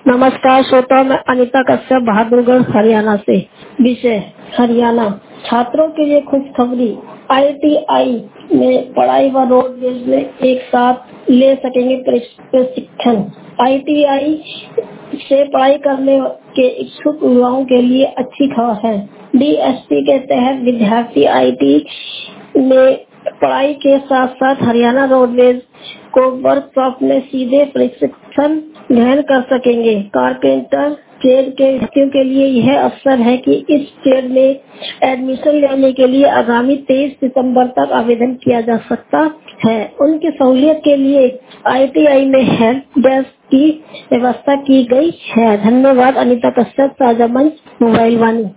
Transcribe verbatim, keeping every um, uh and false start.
नमस्कार श्रोता, मैं अनीता कश्यप बहादुरगढ़ हरियाणा से। विषय हरियाणा छात्रों के लिए खुशखबरी। आई टी आई में पढ़ाई व रोडवेज में एक साथ ले सकेंगे प्रशिक्षण। आई टी आई से पढ़ाई करने के इच्छुक युवाओं के लिए अच्छी खबर है। डी एस पी के तहत विद्यार्थी आई टी में पढ़ाई के साथ साथ हरियाणा रोडवेज को वर्कशॉप में सीधे प्रशिक्षण ग्रहण कर सकेंगे। कारपेंटर ट्रेड के व्यक्तियों के लिए यह अवसर है कि इस ट्रेड में एडमिशन लेने के लिए आगामी तेईस सितंबर तक आवेदन किया जा सकता है। उनकी सहूलियत के लिए आई टी आई में हेल्प डेस्क की व्यवस्था की गई है। धन्यवाद। अनीता कश्यप, साझा मंच, मोबाइल वाणी।